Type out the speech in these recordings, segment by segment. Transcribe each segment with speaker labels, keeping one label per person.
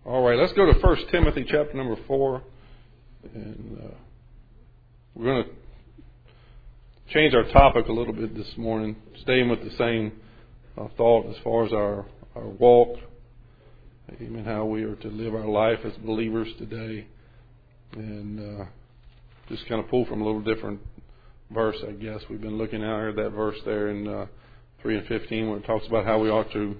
Speaker 1: All right, let's go to 1 Timothy chapter number 4. And we're going to change our topic a little bit this morning, staying with the same thought as far as our walk, even how we are to live our life as believers today. And just kind of pull from a little different verse, I guess. We've been looking at that verse there in 3 and 15 where it talks about how we ought to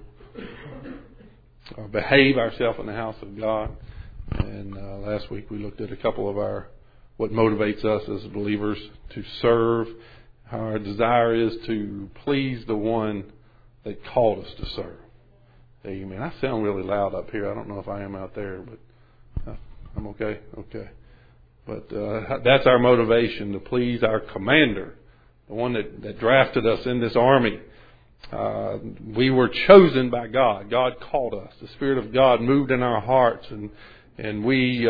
Speaker 1: behave ourselves in the house of God. And last week we looked at a couple of what motivates us as believers to serve. How our desire is to please the one that called us to serve. Amen. I sound really loud up here. I don't know if I am out there, but I'm okay. Okay. But that's our motivation, to please our commander, the one that drafted us in this army. We were chosen by God. God called us. The Spirit of God moved in our hearts, and we,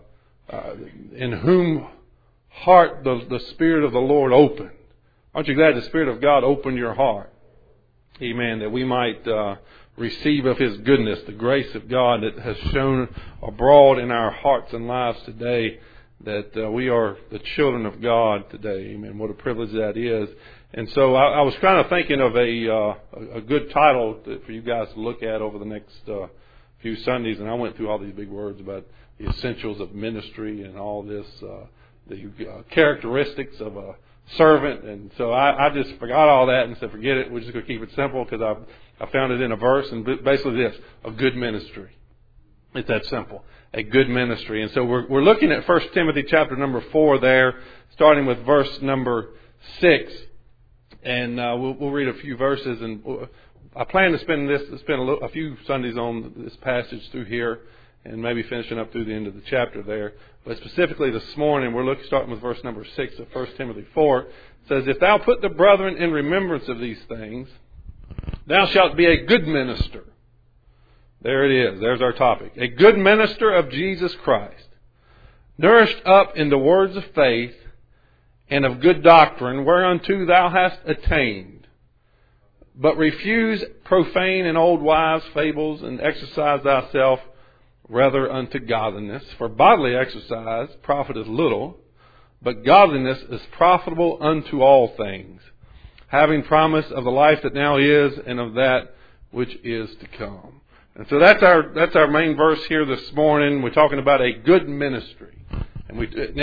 Speaker 1: in whom heart the Spirit of the Lord opened. Aren't you glad the Spirit of God opened your heart? Amen. That we might receive of His goodness, the grace of God that has shone abroad in our hearts and lives today, that we are the children of God today. Amen. What a privilege that is. And so I was kind of thinking of a good title for you guys to look at over the next few Sundays. And I went through all these big words about the essentials of ministry and all this, the characteristics of a servant. And so I just forgot all that and said, forget it. We're just going to keep it simple because I found it in a verse. And basically this, a good ministry. It's that simple. A good ministry. And so we're looking at 1 Timothy chapter number 4 there, starting with verse number 6. And we'll read a few verses, and I plan to spend a few Sundays on this passage through here, and maybe finishing up through the end of the chapter there. But specifically this morning, we're starting with verse number 6 of 1 Timothy 4. It says, "If thou put the brethren in remembrance of these things, thou shalt be a good minister." There it is. There's our topic. A good minister of Jesus Christ, nourished up in the words of faith and of good doctrine, whereunto thou hast attained. But refuse profane and old wives' fables, and exercise thyself rather unto godliness. For bodily exercise profiteth little, but godliness is profitable unto all things, having promise of the life that now is, and of that which is to come. And so that's our main verse here this morning. We're talking about a good ministry. And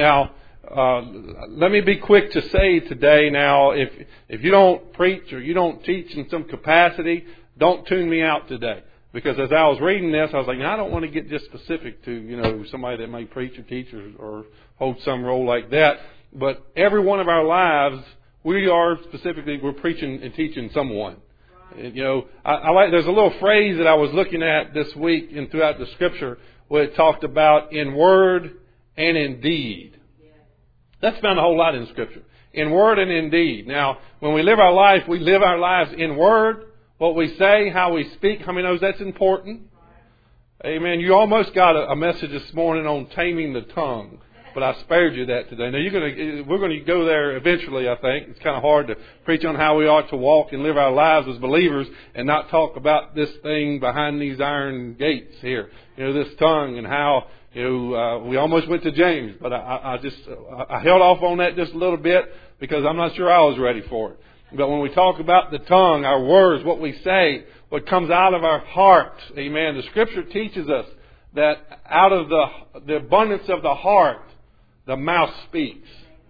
Speaker 1: let me be quick to say today now, if you don't preach or you don't teach in some capacity, don't tune me out today. Because as I was reading this, I was like, I don't want to get just specific to, somebody that may preach or teach or hold some role like that. But every one of our lives, we're preaching and teaching someone. And, there's a little phrase that I was looking at this week and throughout the Scripture where it talked about in word and in deed. That's found a whole lot in Scripture. In word and in deed. Now, when we live our life, we live our lives in word, what we say, how we speak. How many knows that's important? Amen. You almost got a message this morning on taming the tongue, but I spared you that today. Now, we're going to go there eventually, I think. It's kind of hard to preach on how we ought to walk and live our lives as believers and not talk about this thing behind these iron gates here. This tongue and how, we almost went to James, but I held off on that just a little bit because I'm not sure I was ready for it. But when we talk about the tongue, our words, what we say, what comes out of our heart, amen, the Scripture teaches us that out of the abundance of the heart, the mouth speaks.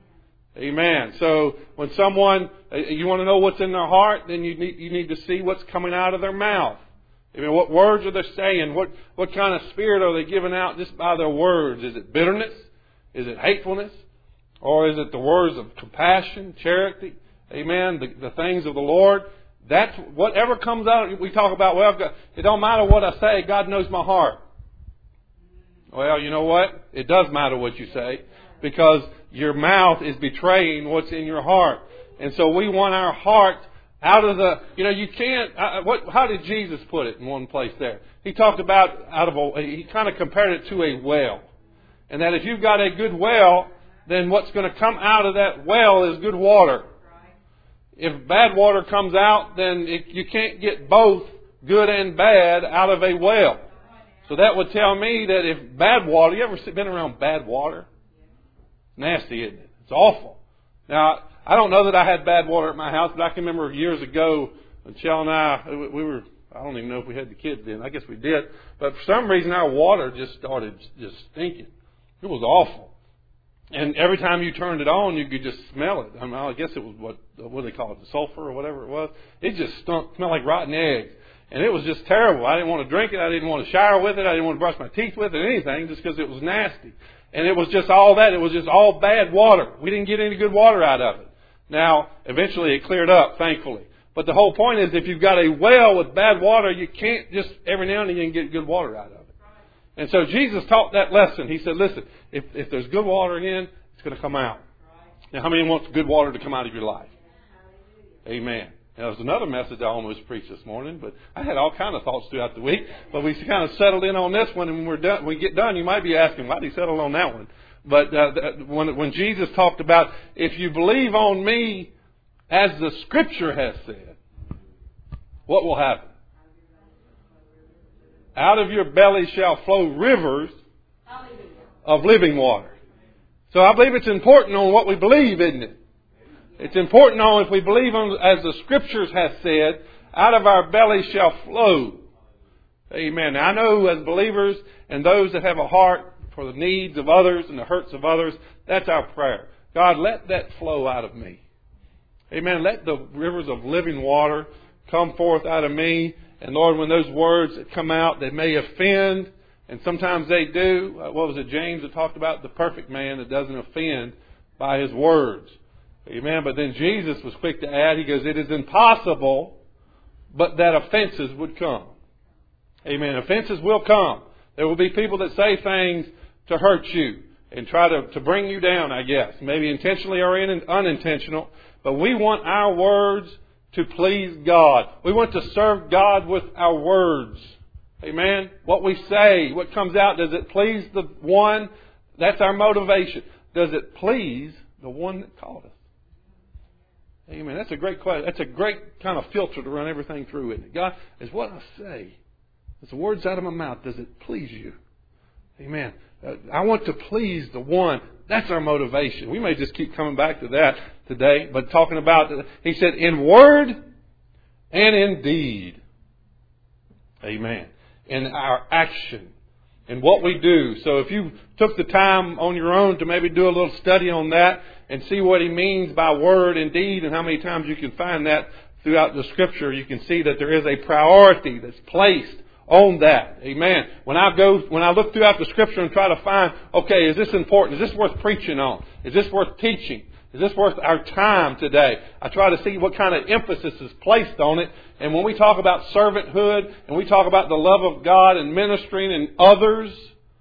Speaker 1: Amen. So when you want to know what's in their heart, then you need to see what's coming out of their mouth. Amen. What words are they saying? What kind of spirit are they giving out just by their words? Is it bitterness? Is it hatefulness? Or is it the words of compassion, charity? Amen. The things of the Lord. That's whatever comes out. We talk about, it don't matter what I say. God knows my heart. Well, you know what? It does matter what you say, because your mouth is betraying what's in your heart. And so we want our heart out of you can't, how did Jesus put it in one place there? He talked about he kind of compared it to a well. And that if you've got a good well, then what's going to come out of that well is good water. If bad water comes out, then you can't get both good and bad out of a well. So that would tell me that if bad water, you ever been around bad water? Nasty, isn't it? It's awful. Now, I don't know that I had bad water at my house, but I can remember years ago when Chell and I were, I don't even know if we had the kids then. I guess we did. But for some reason, our water just started just stinking. It was awful. And every time you turned it on, you could just smell it. I guess it was what do they call it, the sulfur or whatever it was. It just smelled like rotten eggs. And it was just terrible. I didn't want to drink it. I didn't want to shower with it. I didn't want to brush my teeth with it or anything just because it was nasty. And it was just all that. It was just all bad water. We didn't get any good water out of it. Now, eventually it cleared up, thankfully. But the whole point is if you've got a well with bad water, you can't just every now and again get good water out of it. And so Jesus taught that lesson. He said, listen, if there's good water in, it's going to come out. Now, how many wants good water to come out of your life? Amen. Now, there's another message I almost preached this morning, but I had all kind of thoughts throughout the week. But we kind of settled in on this one, and when we get done, you might be asking, why did he settle on that one? But when Jesus talked about, if you believe on me, as the Scripture has said, what will happen? Out of your belly shall flow rivers of living water. So I believe it's important on what we believe, isn't it? It's important on if we believe on, as the Scriptures has said, out of our belly shall flow. Amen. Now, I know as believers and those that have a heart for the needs of others and the hurts of others, that's our prayer. God, let that flow out of me. Amen. Let the rivers of living water come forth out of me. And Lord, when those words that come out, they may offend, and sometimes they do. What was it, James that talked about the perfect man that doesn't offend by his words? Amen. But then Jesus was quick to add, he goes, it is impossible, but that offenses would come. Amen. Offenses will come. There will be people that say things to hurt you and try to bring you down, I guess. Maybe intentionally or unintentional. But we want our words to please God. We want to serve God with our words. Amen. What we say, what comes out, does it please the one? That's our motivation. Does it please the one that called us? Amen. That's a great question. That's a great kind of filter to run everything through, isn't it? God, is what I say, is the words out of my mouth, does it please you? Amen. I want to please the one. That's our motivation. We may just keep coming back to that today, but talking about, he said, in word and in deed. Amen. In our action. In what we do. So if you took the time on your own to maybe do a little study on that and see what he means by word and deed and how many times you can find that throughout the Scripture, you can see that there is a priority that's placed on that. Amen. When I look throughout the Scripture and try to find, okay, is this important? Is this worth preaching on? Is this worth teaching? Is this worth our time today? I try to see what kind of emphasis is placed on it. And when we talk about servanthood and we talk about the love of God and ministering and others,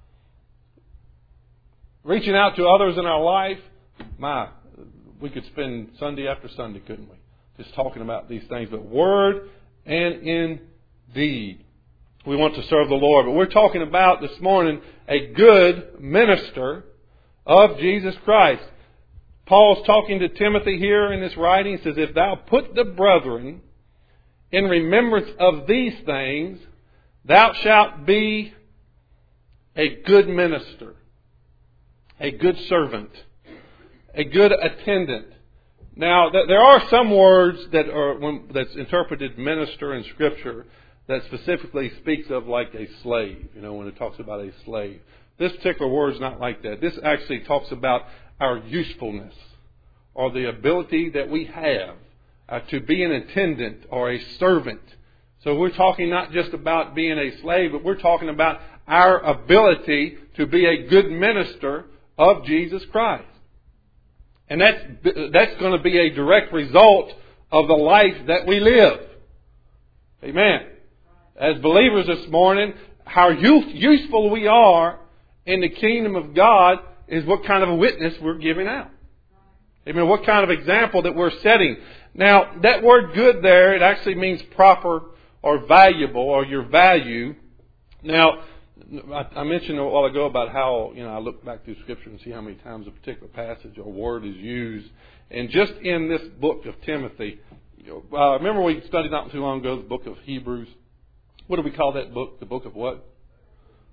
Speaker 1: reaching out to others in our life, we could spend Sunday after Sunday, couldn't we? Just talking about these things. But word and in deed. We want to serve the Lord. But we're talking about this morning a good minister of Jesus Christ. Paul's talking to Timothy here in this writing. He says, if thou put the brethren in remembrance of these things, thou shalt be a good minister, a good servant, a good attendant. Now, there are some words that's interpreted minister in Scripture that specifically speaks of like a slave, when it talks about a slave. This particular word is not like that. This actually talks about our usefulness or the ability that we have to be an attendant or a servant. So we're talking not just about being a slave, but we're talking about our ability to be a good minister of Jesus Christ. And that's going to be a direct result of the life that we live. Amen. As believers this morning, how useful we are in the kingdom of God is what kind of a witness we're giving out. Amen. What kind of example that we're setting. Now, that word good there, it actually means proper or valuable or your value. Now, I mentioned a while ago about how, I look back through Scripture and see how many times a particular passage or word is used. And just in this book of Timothy, remember we studied not too long ago the book of Hebrews. What do we call that book? The book of what?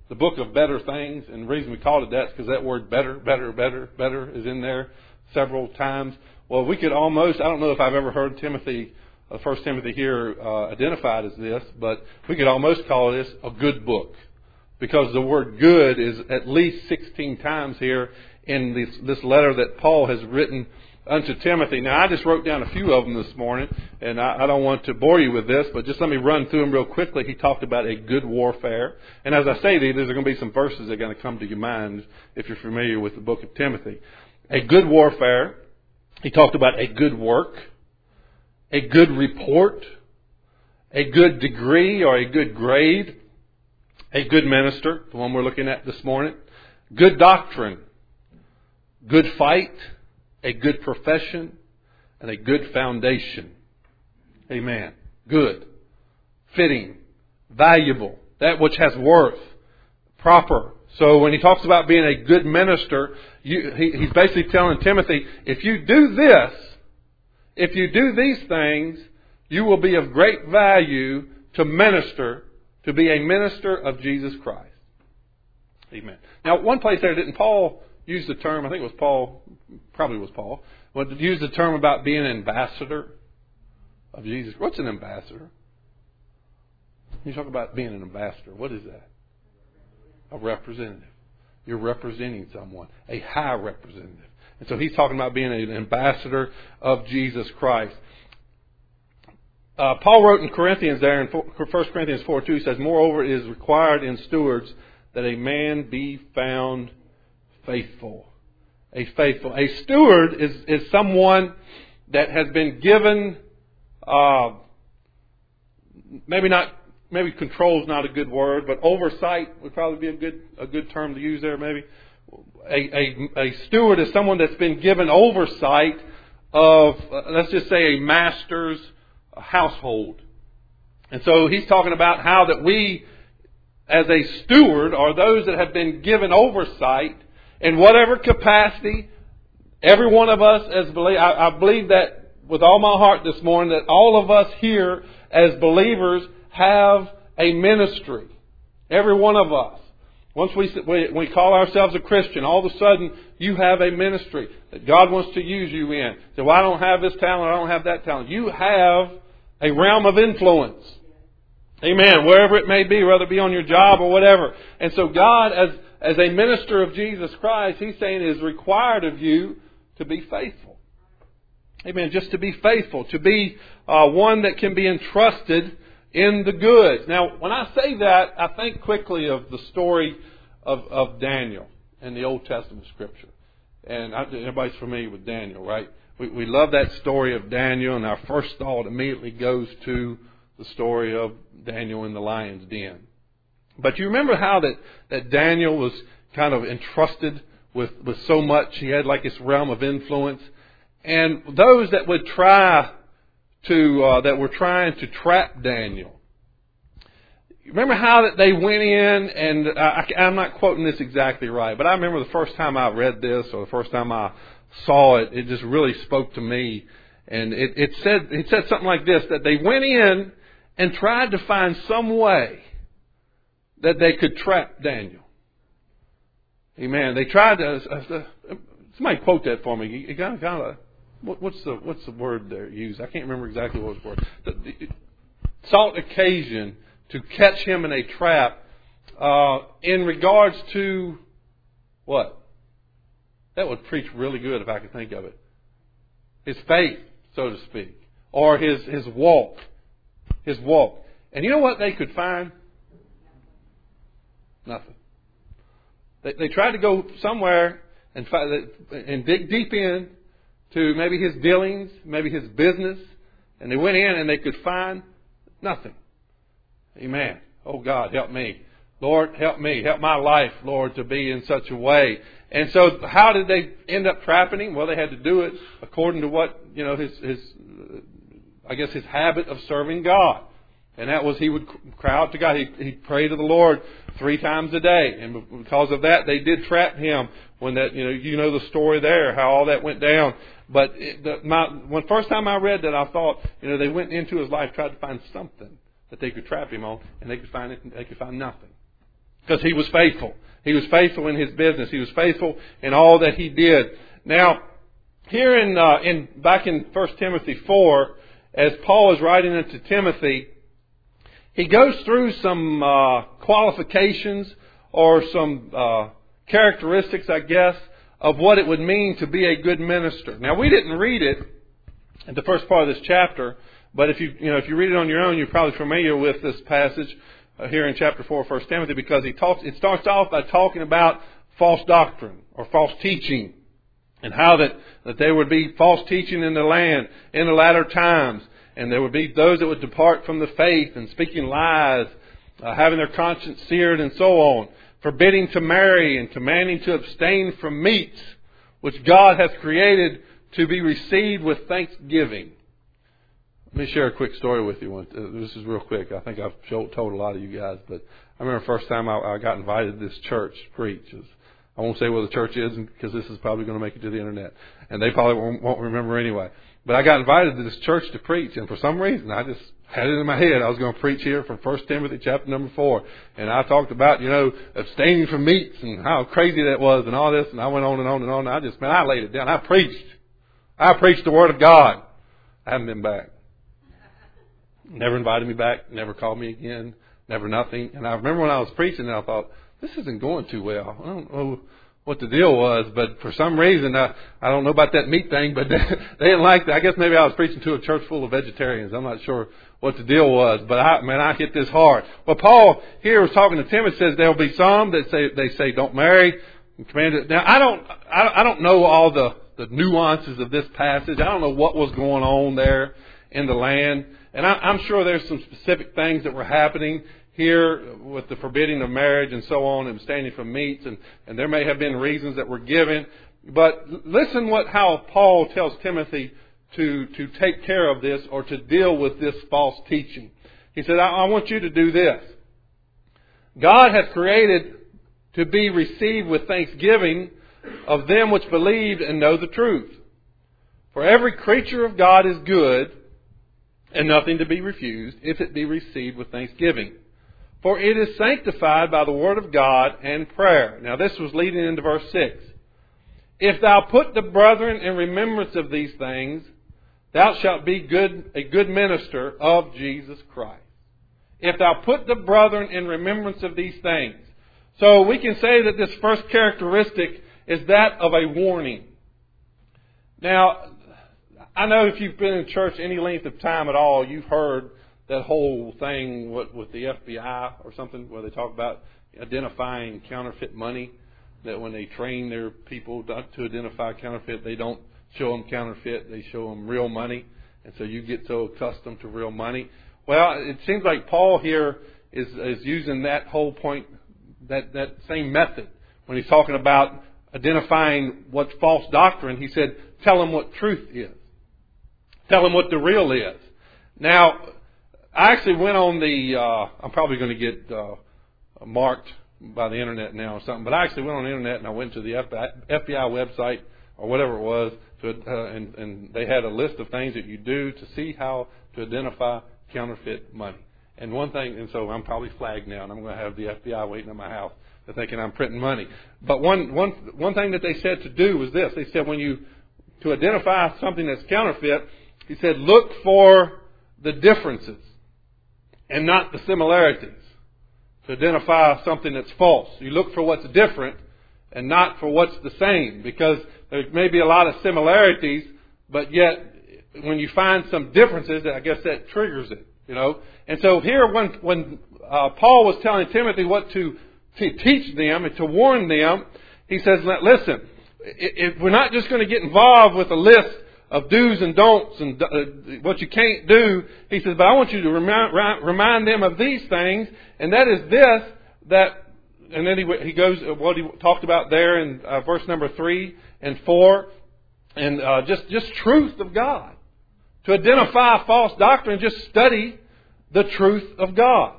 Speaker 1: the book of better things. And the reason we called it that is because that word better is in there several times. Well, we could almost, I don't know if I've ever heard Timothy, 1 Timothy here identified as this, but we could almost call this a good book. Because the word good is at least 16 times here in this letter that Paul has written unto Timothy. Now, I just wrote down a few of them this morning, and I don't want to bore you with this, but just let me run through them real quickly. He talked about a good warfare. And as I say these, there's going to be some verses that are going to come to your mind if you're familiar with the book of Timothy. A good warfare. He talked about a good work, a good report, a good degree or a good grade, a good minister, the one we're looking at this morning, good doctrine, good fight, a good profession, and a good foundation. Amen. Good, fitting, valuable, that which has worth, proper. So when he talks about being a good minister, he's basically telling Timothy, if you do this, if you do these things, you will be of great value to minister, to be a minister of Jesus Christ. Amen. Now, one place there, didn't Paul use the term, I think it was Paul, probably was Paul, but use the term about being an ambassador of Jesus. What's an ambassador? You talk about being an ambassador. What is that? A representative. You're representing someone, a high representative. And so he's talking about being an ambassador of Jesus Christ. Paul wrote in Corinthians there, in 1 Corinthians 4:2, he says, moreover, it is required in stewards that a man be found faithful. A steward is someone that has been given, maybe control is not a good word, but oversight would probably be a good term to use there maybe. A steward is someone that's been given oversight of, let's just say, a master's household. And so he's talking about how that we, as a steward, are those that have been given oversight in whatever capacity. Every one of us as believers, I believe that with all my heart this morning, that all of us here as believers have a ministry. Every one of us. Once we call ourselves a Christian, all of a sudden you have a ministry that God wants to use you in. So, well, I don't have this talent, I don't have that talent. You have a realm of influence. Amen. Wherever it may be, whether it be on your job or whatever. And so God, as a minister of Jesus Christ, He's saying it is required of you to be faithful. Amen. Just to be faithful. To be one that can be entrusted in the goods. Now, when I say that, I think quickly of the story of Daniel in the Old Testament Scripture. And everybody's familiar with Daniel, right? We love that story of Daniel, and our first thought immediately goes to the story of Daniel in the lion's den. But you remember how that Daniel was kind of entrusted with so much. He had like this realm of influence. And those that would try to, that were trying to trap Daniel. Remember how that they went in, and I'm not quoting this exactly right, but I remember the first time I read this, or the first time I saw it, it just really spoke to me. And it said something like this, that they went in and tried to find some way that they could trap Daniel. Amen. They tried to, somebody quote that for me. You kind of, what's the word there used? I can't remember exactly what was the word. Sought occasion to catch him in a trap in regards to what? That would preach really good if I could think of it. His faith, so to speak. Or his walk. His walk. And you know what they could find? Nothing. They tried to go somewhere and dig deep in to maybe his dealings, maybe his business. And they went in and they could find nothing. Amen. Oh God, help me. Lord, help me. Help my life, Lord, to be in such a way. And so how did they end up trapping him? Well, they had to do it according to what, his habit of serving God. And that was he would cry out to God. He'd pray to the Lord 3 times a day. And because of that, they did trap him when that, you know the story there, how all that went down. But when first time I read that, I thought, they went into his life, tried to find something that they could trap him on, and they could find nothing. because he was faithful. He was faithful in his business. He was faithful in all that he did. Now, here back in 1 Timothy 4, as Paul is writing into Timothy, he goes through some qualifications or some characteristics, I guess, of what it would mean to be a good minister. Now, we didn't read it in the first part of this chapter, but if you read it on your own, you're probably familiar with this passage here in chapter 4 of 1 Timothy, because it starts off by talking about false doctrine or false teaching, and how that there would be false teaching in the land in the latter times, and there would be those that would depart from the faith and speaking lies, having their conscience seared and so on, forbidding to marry and commanding to abstain from meats which God hath created to be received with thanksgiving. Let me share a quick story with you. This is real quick. I think I've told a lot of you guys, but I remember the first time I got invited to this church to preach. I won't say where the church is because this is probably going to make it to the internet, and they probably won't remember anyway. But I got invited to this church to preach, and for some reason I just had it in my head I was going to preach here from 1 Timothy chapter number 4, and I talked about abstaining from meats and how crazy that was and all this, and I went on and on and on. I laid it down. I preached the Word of God. I haven't been back. Never invited me back. Never called me again. Never nothing. And I remember when I was preaching, and I thought, this isn't going too well. I don't know what the deal was, but for some reason, I don't know about that meat thing, but they didn't like that. I guess maybe I was preaching to a church full of vegetarians. I'm not sure what the deal was, but I hit this hard. Well, Paul here was talking to Timothy, says there'll be some that they say don't marry. Now, I don't know all the nuances of this passage. I don't know what was going on there in the land. And I'm sure there's some specific things that were happening here with the forbidding of marriage and so on, and abstaining from meats, and there may have been reasons that were given. But listen how Paul tells Timothy to take care of this or to deal with this false teaching. He said, I want you to do this. God hath created to be received with thanksgiving of them which believe and know the truth. For every creature of God is good, and nothing to be refused, if it be received with thanksgiving. For it is sanctified by the word of God and prayer. Now this was leading into verse 6. If thou put the brethren in remembrance of these things, thou shalt be a good minister of Jesus Christ. If thou put the brethren in remembrance of these things. So we can say that this first characteristic is that of a warning. Now, I know if you've been in church any length of time at all, you've heard that whole thing with the FBI or something where they talk about identifying counterfeit money, that when they train their people to identify counterfeit, they don't show them counterfeit, they show them real money. And so you get so accustomed to real money. Well, it seems like Paul here is using that whole point, that same method. When he's talking about identifying what's false doctrine, he said, tell them what truth is. Tell them what the real is. Now, I actually went on I'm probably going to get marked by the internet now or something, but I actually went on the internet and I went to the FBI website or whatever it was, and they had a list of things that you do to see how to identify counterfeit money. And so I'm probably flagged now, and I'm going to have the FBI waiting at my house. They're thinking I'm printing money. But one thing that they said to do was this. They said to identify something that's counterfeit, he said, look for the differences and not the similarities. To identify something that's false, you look for what's different and not for what's the same, because there may be a lot of similarities, but yet when you find some differences, I guess that triggers it, And so here, when Paul was telling Timothy what to teach them and to warn them, he says, listen, if we're not just going to get involved with a list of do's and don'ts and what you can't do, he says, but I want you to remind them of these things, and that is this, and then he goes, what he talked about there in verse number 3 and 4, and just truth of God. To identify false doctrine, just study the truth of God.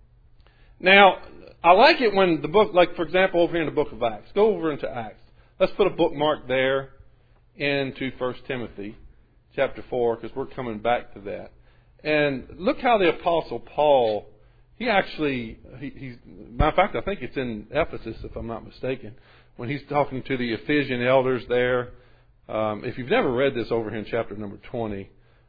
Speaker 1: Now, I like it when the book, like for example over here in the book of Acts, go over into Acts. Let's put a bookmark there into 1 Timothy chapter 4, because we're coming back to that. And look how the Apostle Paul, he actually, matter of fact, I think it's in Ephesus, if I'm not mistaken, when he's talking to the Ephesian elders there. If you've never read this over here in chapter number 20,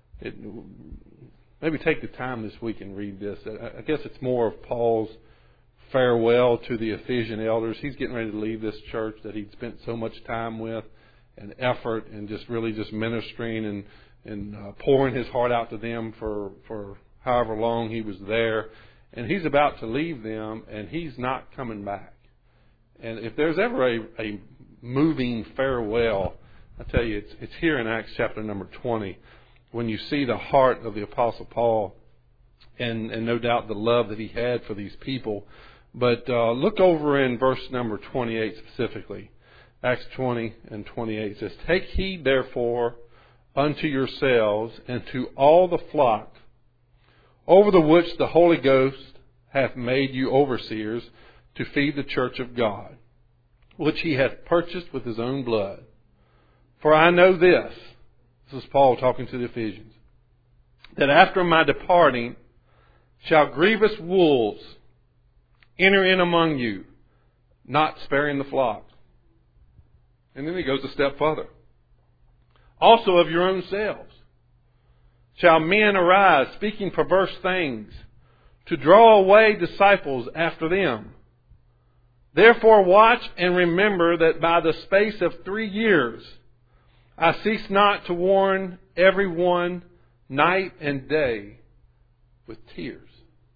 Speaker 1: maybe take the time this week and read this. I guess it's more of Paul's farewell to the Ephesian elders. He's getting ready to leave this church that he'd spent so much time with and effort and just really just ministering and pouring his heart out to them for however long he was there. And he's about to leave them, and he's not coming back. And if there's ever a moving farewell, I tell you, it's here in Acts chapter number 20, when you see the heart of the Apostle Paul and no doubt the love that he had for these people. But look over in verse number 28 specifically. Acts 20 and 28 says, "Take heed therefore unto yourselves and to all the flock, over the which the Holy Ghost hath made you overseers, to feed the church of God, which he hath purchased with his own blood. For I know this," this is Paul talking to the Ephesians, "that after my departing shall grievous wolves enter in among you, not sparing the flock." And then he goes a step further. "Also of your own selves shall men arise, speaking perverse things, to draw away disciples after them. Therefore watch and remember that by the space of 3 years I cease not to warn every one night and day with tears.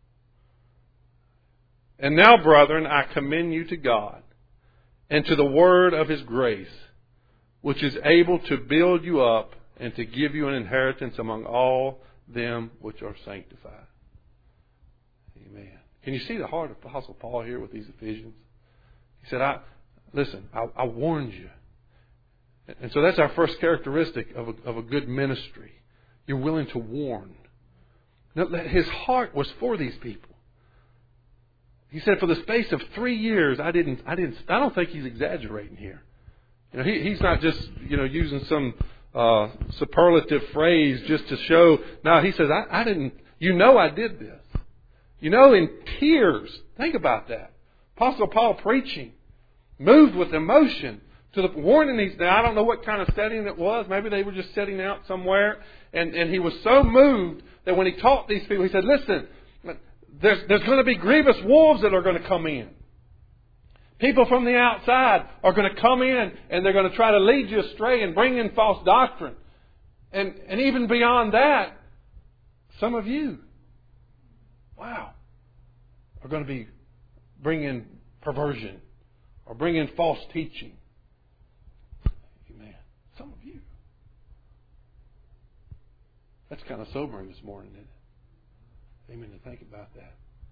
Speaker 1: And now, brethren, I commend you to God and to the word of his grace, which is able to build you up and to give you an inheritance among all them which are sanctified." Amen. Can you see the heart of Apostle Paul here with these Ephesians? He said, I warned you. And so that's our first characteristic of a good ministry. You're willing to warn. Now, his heart was for these people. He said, for the space of 3 years, I don't think he's exaggerating here. You know, he's not just, using some superlative phrase just to show. No, he says, I didn't. I did this. In tears. Think about that. Apostle Paul preaching, moved with emotion to the warning these. Now, I don't know what kind of setting it was. Maybe they were just sitting out somewhere, and he was so moved that when he taught these people, he said, "Listen, there's going to be grievous wolves that are going to come in. People from the outside are going to come in, and they're going to try to lead you astray and bring in false doctrine. And even beyond that, some of you, are going to be bringing perversion or bringing false teaching." Amen. Some of you. That's kind of sobering this morning, isn't it? Amen. To think about that.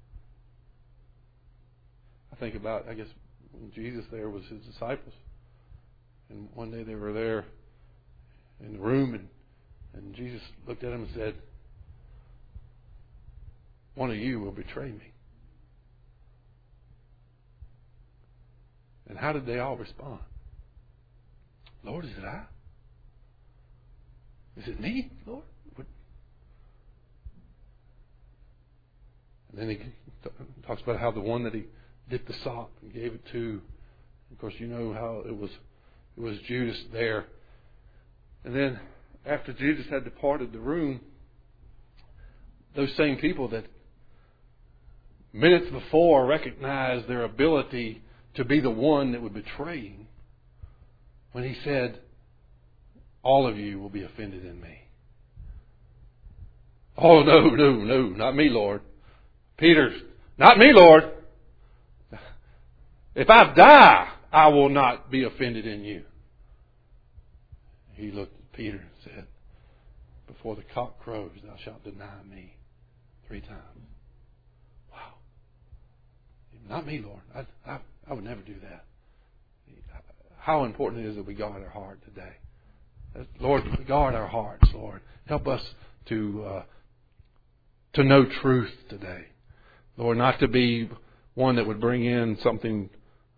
Speaker 1: I think about, when Jesus there was his disciples. And one day they were there in the room, and Jesus looked at them and said, "One of you will betray me." And how did they all respond? "Lord, is it I? Is it me, Lord?" And then he talks about how the one that he dipped the sop and gave it to, of course, you know how it was Judas there. And then after Judas had departed the room, those same people that minutes before recognized their ability to be the one that would betray him, when he said, "All of you will be offended in me." "Oh, no, not me, Lord." Peter, "Not me, Lord. If I die, I will not be offended in you." He looked at Peter and said, "Before the cock crows, thou shalt deny me 3 times. Wow. "Not me, Lord. I would never do that." How important it is that we guard our heart today. Lord, guard our hearts, Lord. Help us to know truth today. Lord, not to be one that would bring in something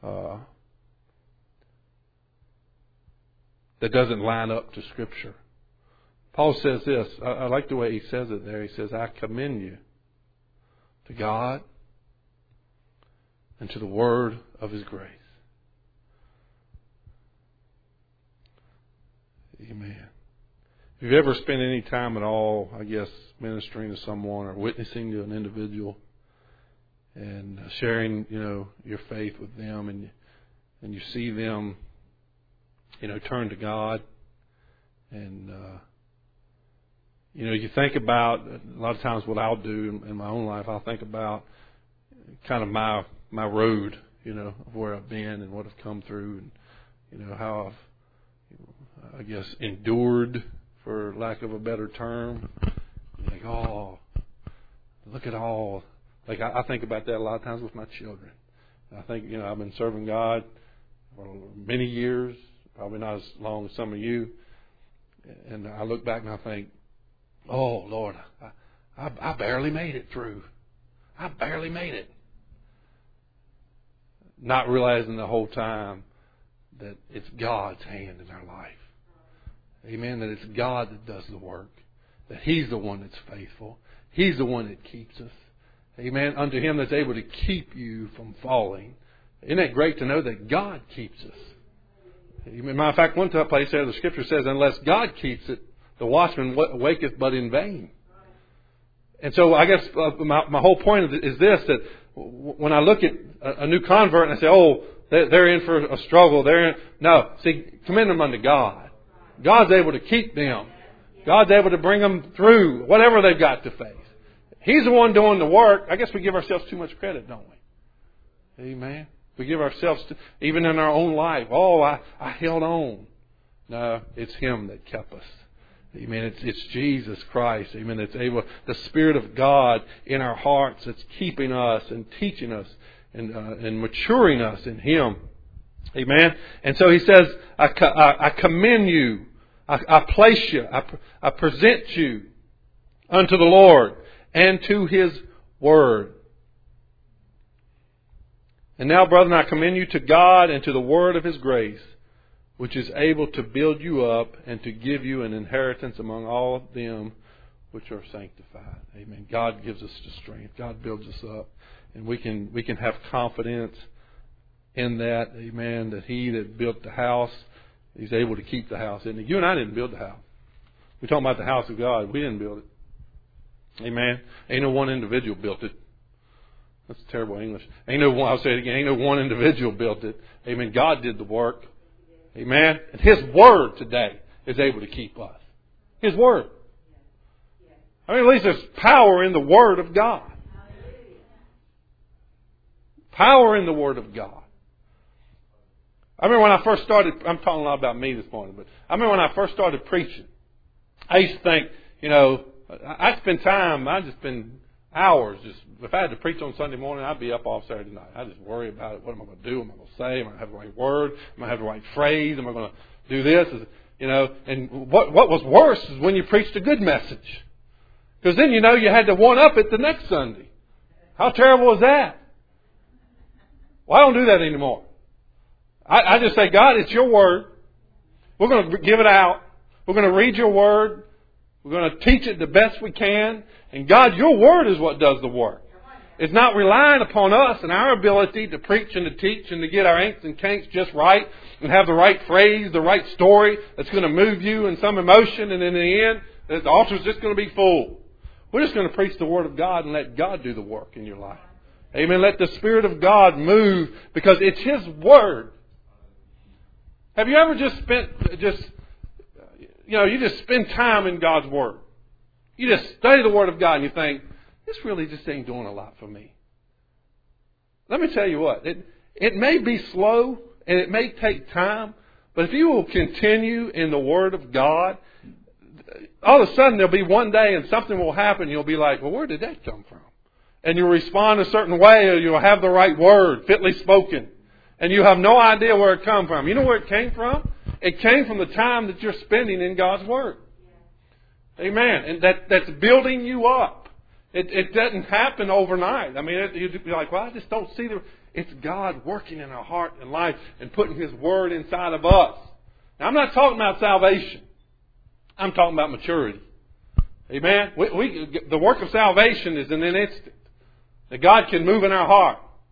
Speaker 1: that doesn't line up to Scripture. Paul says this. I like the way he says it there. He says, "I commend you to God and to the word of His grace. Amen. If you've ever spent any time at all, I guess, ministering to someone or witnessing to an individual and sharing, your faith with them, and you see them, turn to God, and you think about a lot of times what I'll do in my own life. I'll think about kind of my road, of where I've been and what I've come through, and how I've, I guess, endured, for lack of a better term. Like, oh, look at all. Like, I think about that a lot of times with my children. I think, I've been serving God for many years, probably not as long as some of you. And I look back and I think, oh, Lord, I barely made it through. I barely made it. Not realizing the whole time that it's God's hand in our life. Amen. That it's God that does the work. That He's the one that's faithful. He's the one that keeps us. Amen. Unto Him that's able to keep you from falling. Isn't that great to know that God keeps us? Amen. Matter of fact, one place there the Scripture says, unless God keeps it, the watchman waketh but in vain. And so I guess my whole point is this, that when I look at a new convert and I say, oh, they're in for a struggle. No, see, commend them unto God. God's able to keep them. God's able to bring them through whatever they've got to face. He's the one doing the work. I guess we give ourselves too much credit, don't we? Amen. We give ourselves, even in our own life, oh, I held on. No, it's Him that kept us. Amen. It's Jesus Christ. Amen. It's able, the Spirit of God in our hearts that's keeping us and teaching us and maturing us in Him. Amen. And so He says, I commend you. I place you. I present you unto the Lord and to His Word. And now, brethren, I commend you to God and to the Word of His grace, which is able to build you up and to give you an inheritance among all of them which are sanctified. Amen. God gives us the strength. God builds us up. And we can have confidence in that. Amen. That He that built the house, He's able to keep the house. And you and I didn't build the house. We're talking about the house of God. We didn't build it. Amen. Ain't no one individual built it. That's terrible English. I'll say it again. Ain't no one individual built it. Amen. God did the work. Amen. And His Word today is able to keep us. His Word. I mean, at least there's power in the Word of God. Power in the Word of God. I remember when I first started, I'm talking a lot about me this morning, but I remember when I first started preaching, I used to think, I'd spend time, I'd just spend hours if I had to preach on Sunday morning, I'd be up all Saturday night. I'd just worry about it. What am I going to do? What am I going to say? Am I going to have the right word? Am I going to have the right phrase? Am I going to do this? And what was worse is when you preached a good message. Because then you had to one-up it the next Sunday. How terrible was that? Well, I don't do that anymore. I just say, God, it's your word. We're going to give it out. We're going to read your word. We're going to teach it the best we can. And God, your word is what does the work. It's not relying upon us and our ability to preach and to teach and to get our inks and kinks just right and have the right phrase, the right story that's going to move you in some emotion, and in the end, the altar's just going to be full. We're just going to preach the Word of God and let God do the work in your life. Amen. Let the Spirit of God move because it's His Word. Have you ever you just spend time in God's Word? You just study the Word of God and you think, this really just ain't doing a lot for me. Let me tell you what, it may be slow and it may take time, but if you will continue in the Word of God, all of a sudden there'll be one day and something will happen and you'll be like, well, where did that come from? And you'll respond a certain way, or you'll have the right word, fitly spoken. And you have no idea where it come from. You know where it came from? It came from the time that you're spending in God's Word. Amen. And that's building you up. It doesn't happen overnight. I mean, you'd be like, well, I just don't see it's God working in our heart and life and putting His Word inside of us. Now, I'm not talking about salvation. I'm talking about maturity. Amen. The work of salvation is in an instant. That God can move in our heart.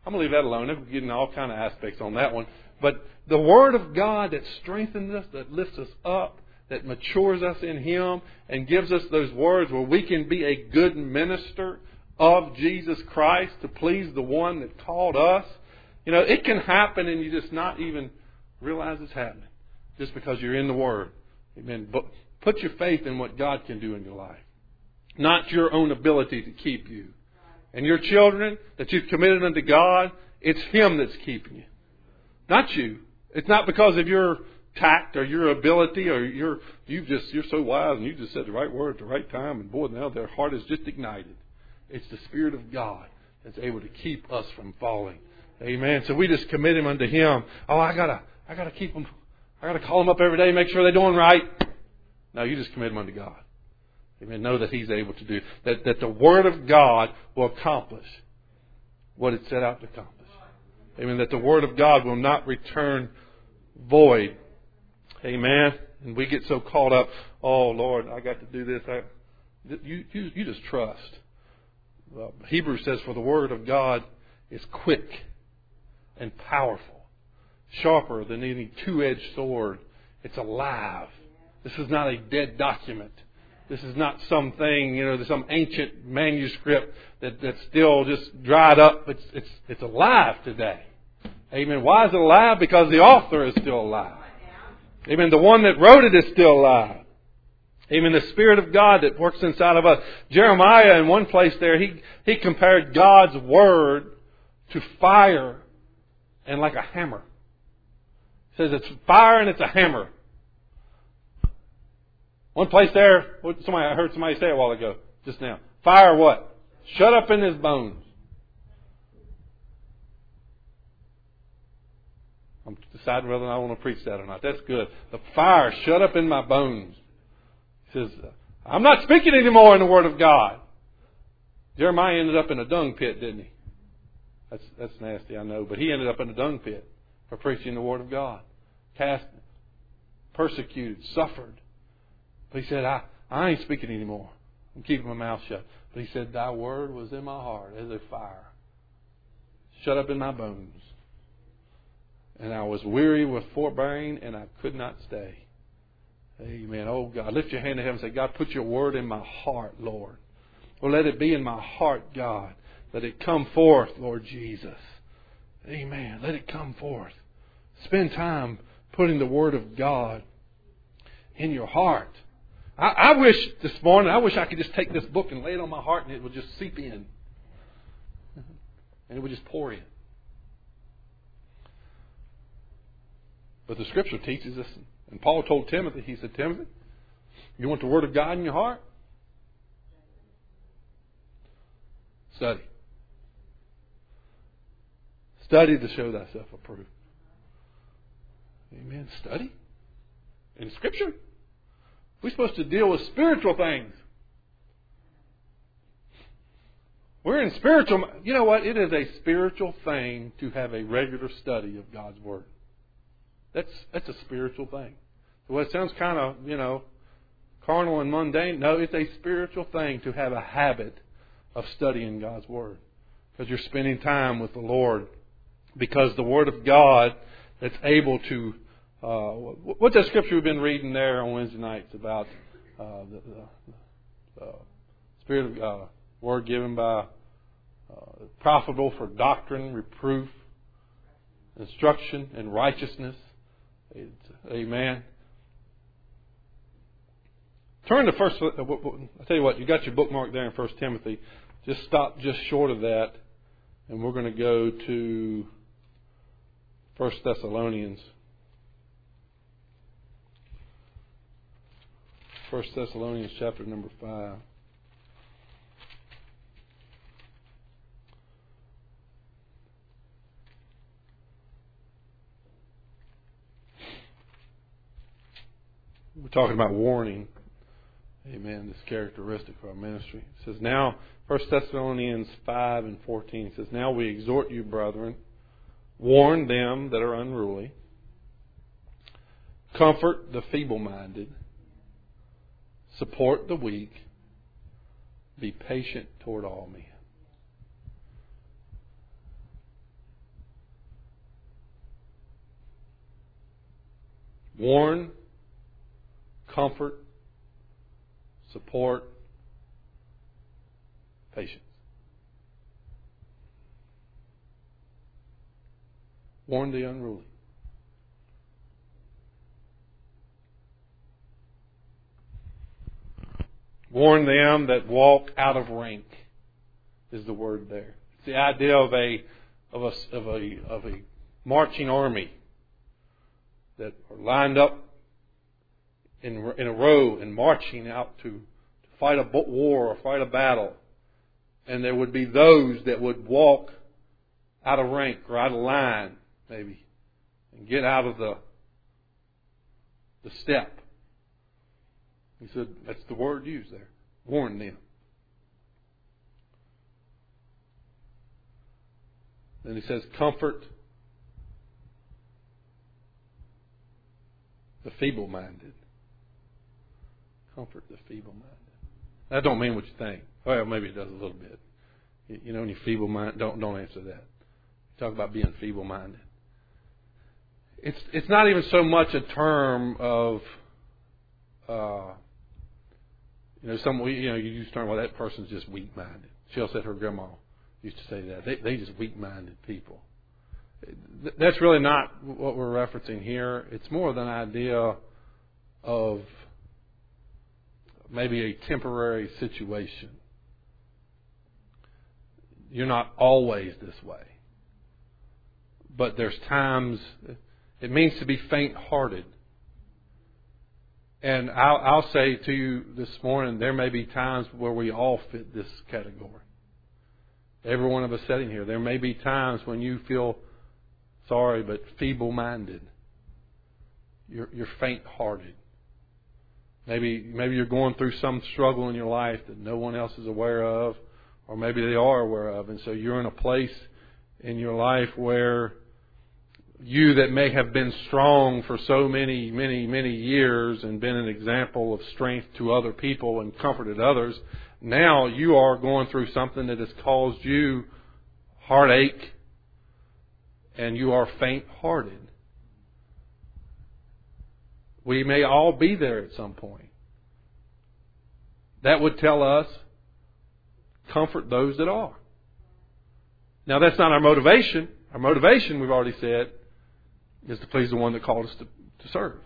Speaker 1: I'm going to leave that alone. We're getting all kind of aspects on that one. But the Word of God that strengthens us, that lifts us up, that matures us in Him and gives us those words where we can be a good minister of Jesus Christ to please the one that called us. You know, it can happen and you just not even realize it's happening just because you're in the Word. Amen. But put your faith in what God can do in your life, not your own ability to keep you. And your children that you've committed unto God, it's Him that's keeping you, not you. It's not because of your tact or your ability or you're so wise and you just said the right word at the right time and boy, now their heart is just ignited. It's the Spirit of God that's able to keep us from falling. Amen. So we just commit Him unto Him. Oh, I gotta keep them. I gotta call them up every day, make sure they're doing right. No, you just commit them unto God. Amen. Know that He's able to do that the Word of God will accomplish what it set out to accomplish. Amen. That the Word of God will not return void. Amen. And we get so caught up. Oh Lord, I got to do this. You just trust. Hebrews says, "For the Word of God is quick and powerful, sharper than any two-edged sword." It's alive. This is not a dead document. This is not something, some ancient manuscript that's still just dried up. It's alive today. Amen. Why is it alive? Because the author is still alive. Amen. The one that wrote it is still alive. Amen. The Spirit of God that works inside of us. Jeremiah, in one place there, he compared God's Word to fire and like a hammer. He says it's fire and it's a hammer. One place there, I heard somebody say a while ago, just now. Fire what? Shut up in his bones. I'm deciding whether I want to preach that or not. That's good. The fire shut up in my bones. He says, I'm not speaking anymore in the Word of God. Jeremiah ended up in a dung pit, didn't he? That's nasty, I know. But he ended up in a dung pit for preaching the Word of God. Cast, persecuted, suffered. But he said, I ain't speaking anymore. I'm keeping my mouth shut. But he said, Thy Word was in my heart as a fire. Shut up in my bones. And I was weary with forbearing, and I could not stay. Amen. Oh, God. Lift your hand to heaven and say, God, put your Word in my heart, Lord. Well, let it be in my heart, God. Let it come forth, Lord Jesus. Amen. Let it come forth. Spend time putting the Word of God in your heart. I wish this morning, I could just take this book and lay it on my heart and it would just seep in. And it would just pour in. But the Scripture teaches us, and Paul told Timothy, he said, Timothy, you want the Word of God in your heart? Study. Study to show thyself approved. Amen. Study. In Scripture. We're supposed to deal with spiritual things. We're in spiritual... You know what? It is a spiritual thing to have a regular study of God's Word. That's a spiritual thing. Well, it sounds kind of, carnal and mundane. No, it's a spiritual thing to have a habit of studying God's Word. Because you're spending time with the Lord. Because the Word of God that's able to... what's that scripture we've been reading there on Wednesday nights about the Spirit of God, Word given by profitable for doctrine, reproof, instruction, and righteousness. Amen. Turn to first. I'll tell you what. You got your bookmark there in 1 Timothy. Just stop just short of that, and we're going to go to 1 Thessalonians. 1 Thessalonians chapter number 5. We're talking about warning. Amen. This characteristic of our ministry. It says, now, 1 Thessalonians 5 and 14 says, now we exhort you, brethren, warn them that are unruly, comfort the feeble-minded, support the weak, be patient toward all men. Warn, comfort, support, patience. Warn the unruly. Warn them that walk out of rank is the word there. It's the idea of a marching army that are lined up in a row and marching out to fight a war or fight a battle. And there would be those that would walk out of rank or out of line, maybe, and get out of the step. He said, that's the word used there. Warn them. Then he says, comfort the feeble-minded. Comfort the feeble-minded. That don't mean what you think. Well, maybe it does a little bit. You know, when you're feeble-minded, don't answer that. Talk about being feeble-minded. It's not even so much a term of, you use the term, well, that person's just weak-minded. She'll said her grandma used to say that. They just weak-minded people. That's really not what we're referencing here. It's more than an idea of maybe a temporary situation. You're not always this way. But there's times, it means to be faint-hearted. And I'll say to you this morning, there may be times where we all fit this category. Every one of us sitting here, there may be times when you feel sorry but feeble-minded. You're faint-hearted. Maybe you're going through some struggle in your life that no one else is aware of, or maybe they are aware of, and so you're in a place in your life where you that may have been strong for so many, many, many years and been an example of strength to other people and comforted others, now you are going through something that has caused you heartache and you are faint-hearted. We may all be there at some point. That would tell us, comfort those that are. Now that's not our motivation. Our motivation, we've already said, is to please the one that called us to serve.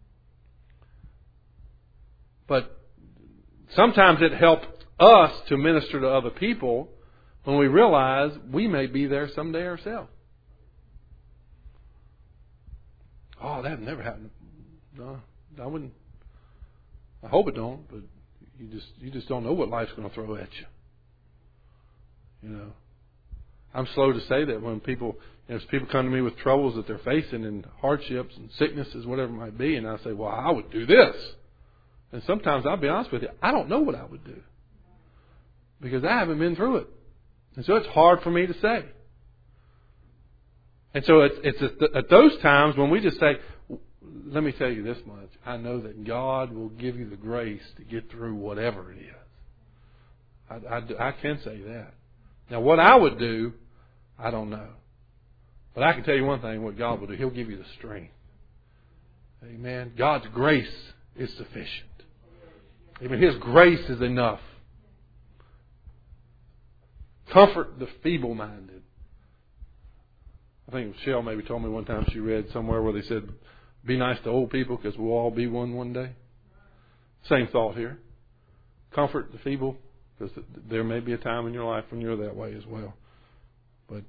Speaker 1: But sometimes it helps us to minister to other people when we realize we may be there someday ourselves. Oh, that never happened. No, I wouldn't. I hope it don't, but you just don't know what life's going to throw at you. You know, I'm slow to say that when people come to me with troubles that they're facing and hardships and sicknesses, whatever it might be, and I say, well, I would do this. And sometimes I'll be honest with you, I don't know what I would do because I haven't been through it. And so it's hard for me to say. And so it's at those times when we just say, let me tell you this much. I know that God will give you the grace to get through whatever it is. I can say that. Now, what I would do, I don't know. But I can tell you one thing, what God will do. He'll give you the strength. Amen. God's grace is sufficient. Amen. His grace is enough. Comfort the feeble-minded. I think Michelle maybe told me one time she read somewhere where they said, be nice to old people because we'll all be one day. Same thought here. Comfort the feeble because there may be a time in your life when you're that way as well. But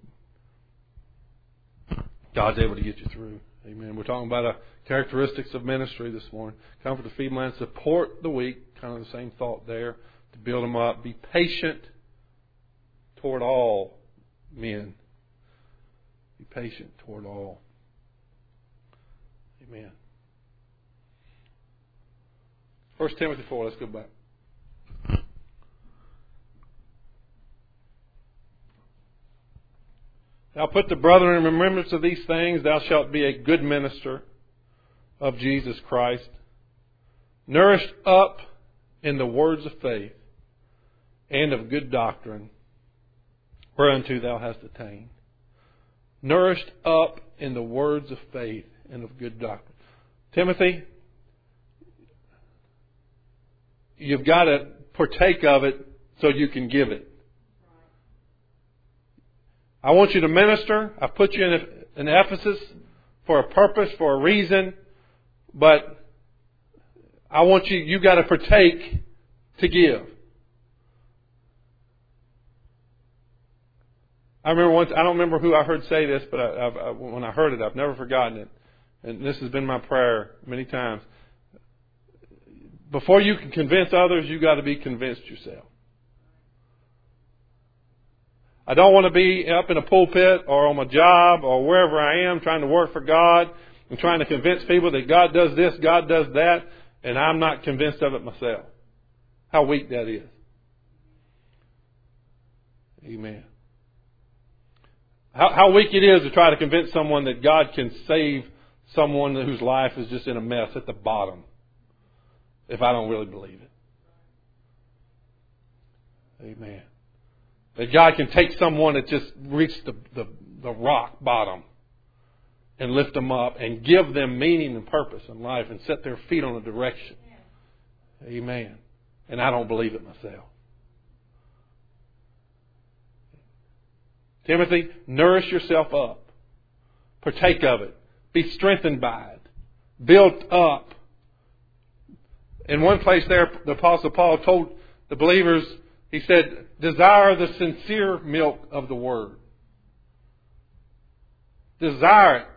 Speaker 1: God's able to get you through. Amen. We're talking about the characteristics of ministry this morning. Comfort the feeble and support the weak. Kind of the same thought there. To build them up. Be patient toward all men. Be patient toward all. Amen. 1 Timothy 4. Let's go back. Thou put the brethren in remembrance of these things. Thou shalt be a good minister of Jesus Christ, nourished up in the words of faith and of good doctrine, whereunto thou hast attained. Nourished up in the words of faith and of good doctrine. Timothy, you've got to partake of it so you can give it. I want you to minister. I put you in Ephesus for a purpose, for a reason, but I want you've got to partake to give. I remember once, I don't remember who I heard say this, but when I heard it, I've never forgotten it. And this has been my prayer many times. Before you can convince others, you've got to be convinced yourself. I don't want to be up in a pulpit or on my job or wherever I am trying to work for God and trying to convince people that God does this, God does that, and I'm not convinced of it myself. How weak that is. Amen. How weak it is to try to convince someone that God can save someone whose life is just in a mess at the bottom, if I don't really believe it. Amen. That God can take someone that just reached the rock bottom and lift them up and give them meaning and purpose in life and set their feet on a direction. Amen. And I don't believe it myself. Timothy, nourish yourself up. Partake of it. Be strengthened by it. Built up. In one place there, the Apostle Paul told the believers, he said, desire the sincere milk of the Word. Desire it.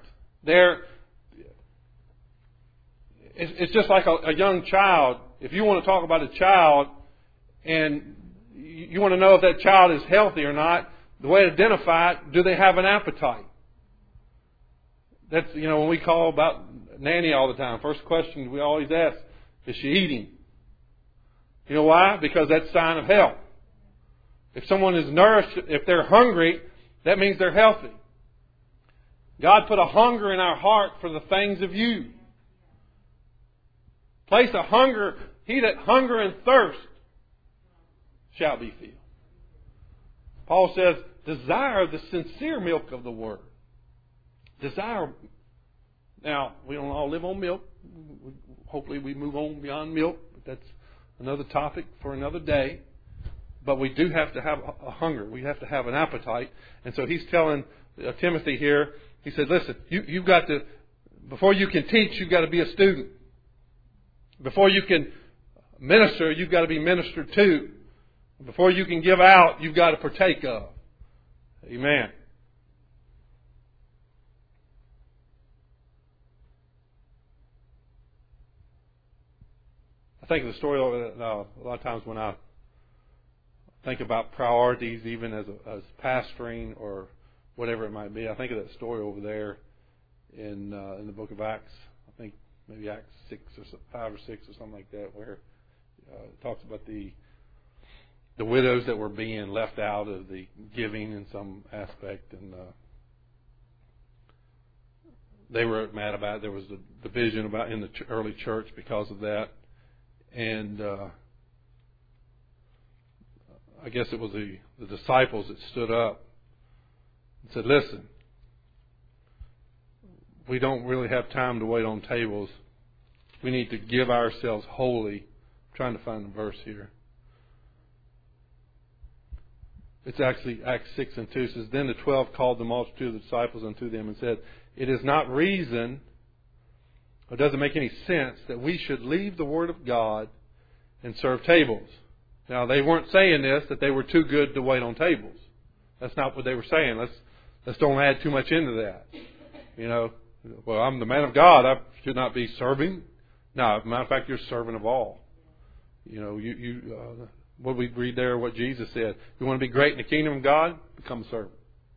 Speaker 1: It's just like a young child. If you want to talk about a child and you want to know if that child is healthy or not, the way to identify it, do they have an appetite? That's, when we call about Nanny all the time, first question we always ask, is she eating? You know why? Because that's a sign of health. If someone is nourished, if they're hungry, that means they're healthy. God put a hunger in our heart for the things of you. Place a hunger. He that hunger and thirst shall be filled. Paul says, desire the sincere milk of the Word. Desire. Now, we don't all live on milk. Hopefully we move on beyond milk. But that's another topic for another day. But we do have to have a hunger. We have to have an appetite. And so he's telling Timothy here, he said, listen, you've got to, before you can teach, you've got to be a student. Before you can minister, you've got to be ministered to. Before you can give out, you've got to partake of. Amen. I think of the story a lot of times when I think about priorities, even as pastoring or whatever it might be. I think of that story over there in the book of Acts. I think maybe Acts 6 or 5 or 6 or something like that, where it talks about the widows that were being left out of the giving in some aspect, and they were mad about it. There was a division about in the early church because of that, and I guess it was the disciples that stood up and said, listen, we don't really have time to wait on tables. We need to give ourselves wholly. I'm trying to find the verse here. It's actually Acts 6 and 2. It says, then the 12 called the multitude of the disciples unto them and said, it is not reason, or doesn't make any sense, that we should leave the Word of God and serve tables. Now, they weren't saying this, that they were too good to wait on tables. That's not what they were saying. Let's don't add too much into that. Well, I'm the man of God. I should not be serving. No, as a matter of fact, you're servant of all. What we read there, what Jesus said. You want to be great in the kingdom of God? Become a servant.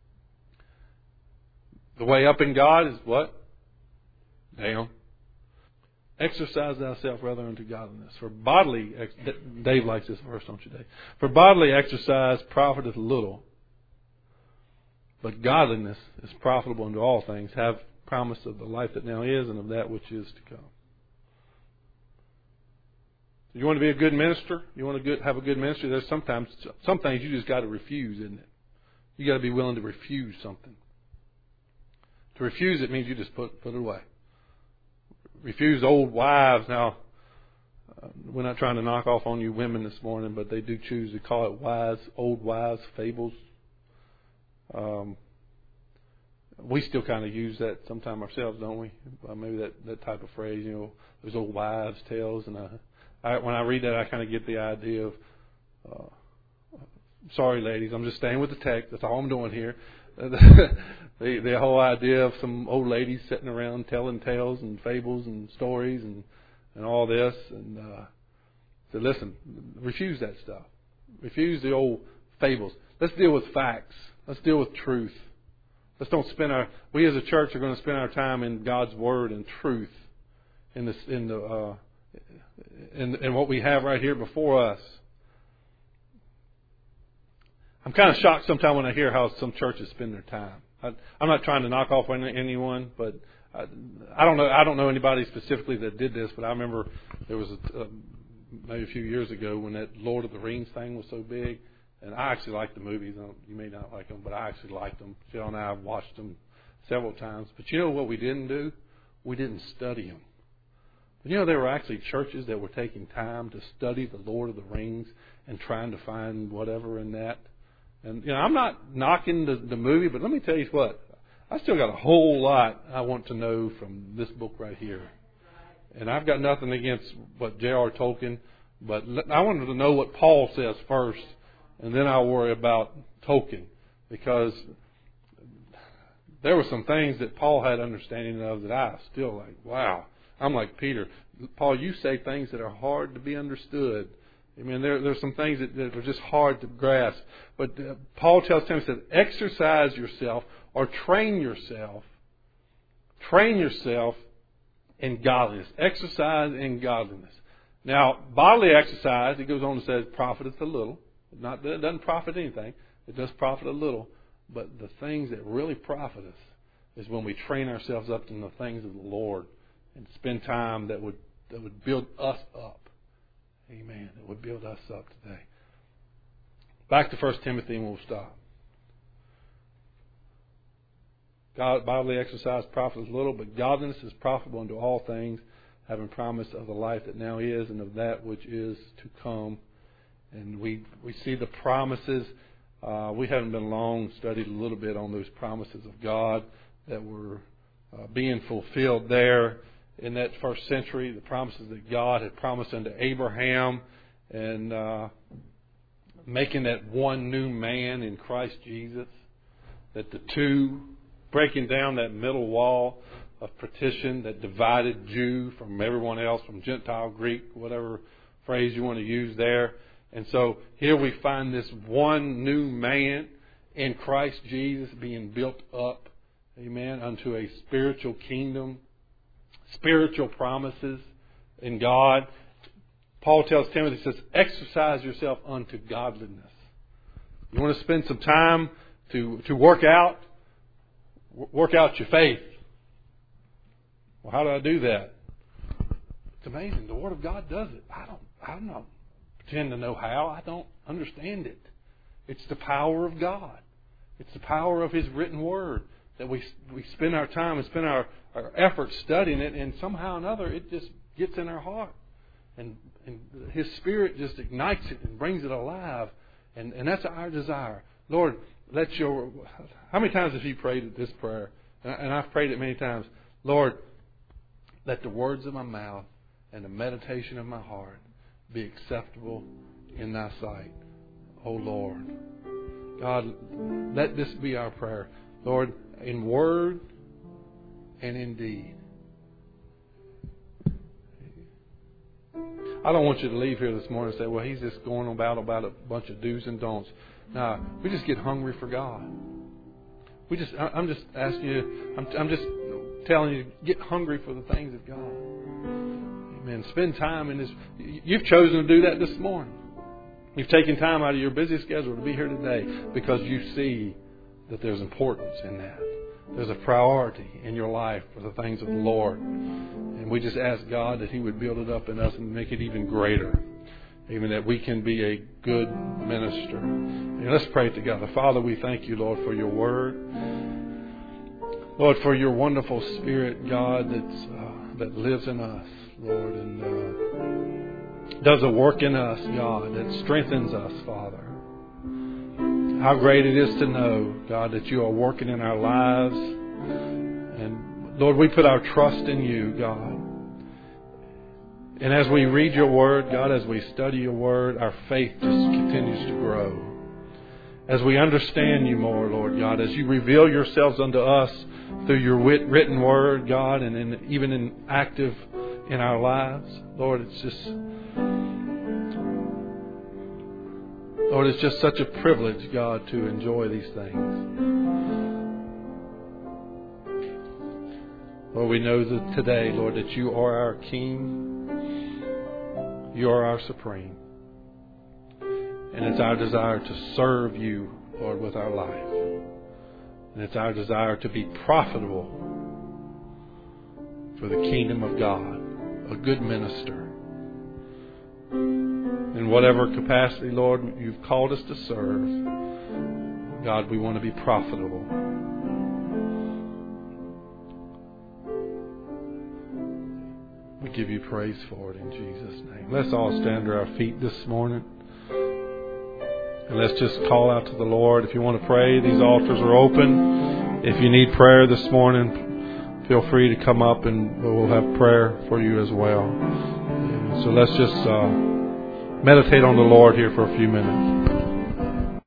Speaker 1: The way up in God is what? Down. Exercise thyself rather unto godliness. For bodily, Dave likes this verse, don't you, Dave? For bodily exercise profiteth little, but godliness is profitable unto all things. Have promise of the life that now is and of that which is to come. You want to be a good minister? You want to have a good ministry? There's some things you just got to refuse, isn't it? You got to be willing to refuse something. To refuse it means you just put it away. refuse old wives. Now, we're not trying to knock off on you women this morning, but they do choose to call it old wives' fables. We still kind of use that sometime ourselves, don't we? Maybe that type of phrase, those old wives' tales. And when I read that, I kind of get the idea of, sorry, ladies, I'm just staying with the text. That's all I'm doing here. The whole idea of some old ladies sitting around telling tales and fables and stories and all this. And so listen, refuse that stuff. Refuse the old fables. Let's deal with facts. Let's deal with truth. Let's don't we as a church are going to spend our time in God's Word and truth in what we have right here before us. I'm kind of shocked sometimes when I hear how some churches spend their time. I'm not trying to knock off anyone, but I don't know anybody specifically that did this. But I remember there was maybe a few years ago when that Lord of the Rings thing was so big. And I actually like the movies. You may not like them, but I actually liked them. Jill and I have watched them several times. But you know what we didn't do? We didn't study them. But there were actually churches that were taking time to study the Lord of the Rings and trying to find whatever in that. And I'm not knocking the movie, but let me tell you what. I still got a whole lot I want to know from this book right here. And I've got nothing against what J.R. Tolkien, but I wanted to know what Paul says first. And then I'll worry about Tolkien, because there were some things that Paul had understanding of that I still like, wow. I'm like Peter. Paul, you say things that are hard to be understood. I mean, there's some things that are just hard to grasp. But Paul tells Timothy, he says, exercise yourself or train yourself in godliness. Exercise in godliness. Now, bodily exercise, it goes on to say, profiteth a little. It doesn't profit anything. It does profit a little. But the things that really profit us is when we train ourselves up in the things of the Lord and spend time that would build us up. Amen. It would build us up today. Back to 1 Timothy and we'll stop. Bodily exercise profiteth little, but godliness is profitable unto all things, having promise of the life that now is and of that which is to come. And we see the promises. We haven't been long, studied a little bit on those promises of God that were being fulfilled there in that first century. The promises that God had promised unto Abraham and making that one new man in Christ Jesus. That the two, breaking down that middle wall of partition that divided Jew from everyone else, from Gentile, Greek, whatever phrase you want to use there. And so here we find this one new man in Christ Jesus being built up, amen, unto a spiritual kingdom, spiritual promises in God. Paul tells Timothy, he says, exercise yourself unto godliness. You want to spend some time to work out your faith. Well, how do I do that? It's amazing. The Word of God does it. I don't pretend to know how. I don't understand it. It's the power of God. It's the power of His written Word that we spend our time and spend our efforts studying it, and somehow or another it just gets in our heart. And His Spirit just ignites it and brings it alive. And that's our desire. Lord, how many times have you prayed this prayer? And I've prayed it many times. Lord, let the words of my mouth and the meditation of my heart be acceptable in thy sight, O Lord. God, let this be our prayer. Lord, in word and in deed. I don't want you to leave here this morning and say, well, he's just going about a bunch of do's and don'ts. No, we just get hungry for God. I'm just asking you, I'm just telling you, get hungry for the things of God. Amen. Spend time in this. You've chosen to do that this morning. You've taken time out of your busy schedule to be here today because you see that there's importance in that. There's a priority in your life for the things of the Lord. And we just ask God that He would build it up in us and make it even greater. Even that we can be a good minister. And let's pray together. Father, we thank you, Lord, for your word. Lord, for your wonderful Spirit, God, that lives in us, Lord, and does a work in us, God, that strengthens us, Father. How great it is to know, God, that you are working in our lives. And Lord, we put our trust in you, God. And as we read your word, God, as we study your word, our faith just continues to grow. As we understand you more, Lord God, as you reveal yourselves unto us through your written word, God, and even in active in our lives, Lord, it's just such a privilege, God, to enjoy these things. Lord, we know that today, Lord, that you are our King. You are our supreme. And it's our desire to serve you, Lord, with our life. And it's our desire to be profitable for the kingdom of God, a good minister. In whatever capacity, Lord, you've called us to serve, God, we want to be profitable. We give you praise for it in Jesus' name. Let's all stand to our feet this morning. And let's just call out to the Lord. If you want to pray, these altars are open. If you need prayer this morning, feel free to come up and we'll have prayer for you as well. So let's just meditate on the Lord here for a few minutes.